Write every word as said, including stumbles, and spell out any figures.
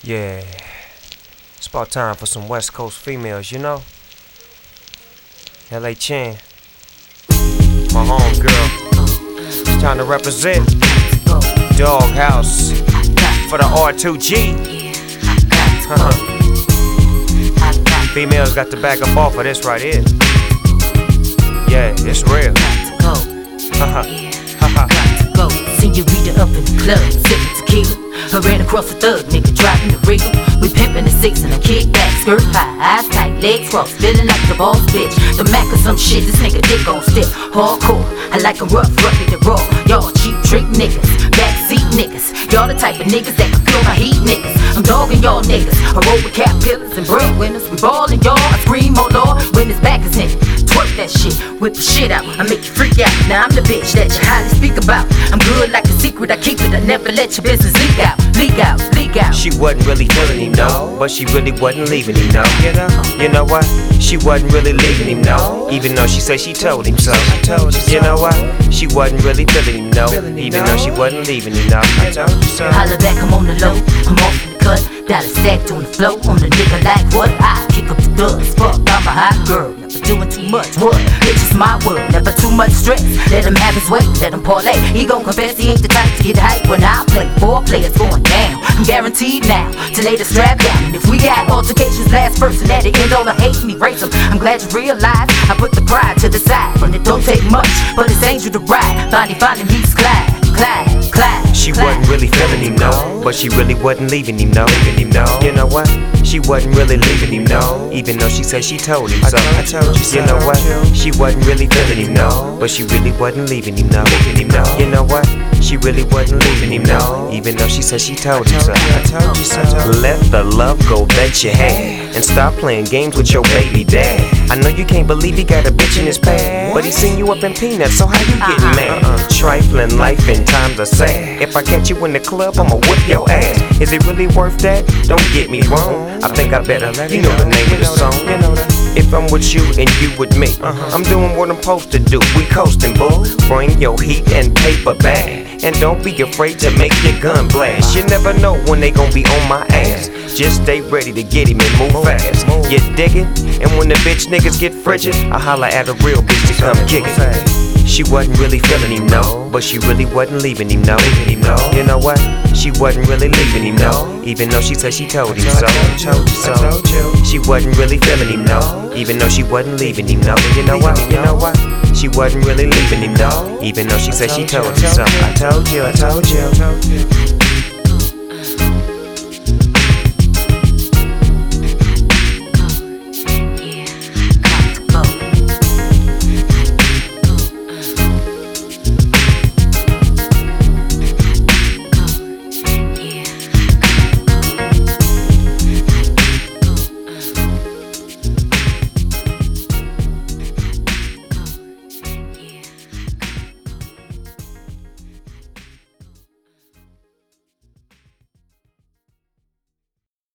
Yeah, it's about time for some West Coast females, you know? L A Chin, my home girl. It's time to represent Doghouse for the R two G. Females got to back up off of this right here. Yeah, it's real. Go, senorita up in the club, sipping tequila. I ran across a thug nigga driving the Regal. We pimpin' the six and a kickback, skirt high, eyes tight, legs crossed, feeling like the boss bitch. The Mac or some shit, this nigga dick gon' step hardcore. I like 'em rough, rugged and raw. Y'all cheap trick niggas, backseat niggas. Y'all the type of niggas that can feel my heat niggas. I'm dogging y'all niggas. I roll with cap pillars and breadwinners. We ballin' y'all. I scream, oh lord, when his back is in. Twerk that shit, whip the shit out. I make you freak out. Now I'm the bitch that you highly speak about. I'm good like a secret, I keep it. I never let your business leak out, leak out, leak out. She wasn't really feeling him, no, but she really wasn't leaving him, no. You know, you know what? She wasn't really leaving him, no, even though she said she told him so. You know what? She wasn't really feeling him, no, even though she wasn't leaving him, no. I told you so. Holla back, I'm on the low, I'm off the cut. Dollar stacked on the floor, on the nigga like what? I kick up the dust, fuck, I'm a hot girl. Never doing too much, what? It's just my word, never too much stress. Let him have his way, let him parlay. He gon' confess he ain't the type to get hype when I play. Four players going down, I'm guaranteed now to lay the strap down. And if we got altercations last first and at the end all the hate me race them. I'm glad you realize I put the pride to the side. And it don't take much, but it's angel to ride. Finally finding he's Clyde, Clyde, Clyde. She wasn't really feeling him, no, but she really wasn't leaving him, no. Leaving him, no. You know what? She wasn't really leaving him, no, even though she said she told him so. I told you so. You know what? She wasn't really feeling him, no, but she really wasn't leaving him, no. Leaving him, no. You know what? She really wasn't leaving him, no, even though she said she told him so. I told you so. Let the love go that you had, and stop playing games with your baby dad. I know you can't believe he got a bitch in his pad, but he seen you up in peanuts, so how you getting mad? Uh-uh. Trifling life and times are sad. If I catch you in the club, I'ma whip your ass. Is it really worth that? Don't get me wrong, I think I better let you know the name of the song. If I'm with you and you with me, I'm doing what I'm supposed to do. We coasting, boo. Bring your heat and paper bag, and don't be afraid to make your gun blast. You never know when they gon' be on my ass. Just stay ready to get him and move fast. You dig it? And when the bitch niggas get frigid, I holla at a real bitch to come kick it. She wasn't really feeling him, no, but she really wasn't leaving him, no. You know what? She wasn't really leaving him, no, even though she said she told him so. She wasn't really feeling him, no, even though she wasn't leaving him, no. You know what? You know what? She wasn't really leaving him, no, even though she said she told him so. I told you, I told you.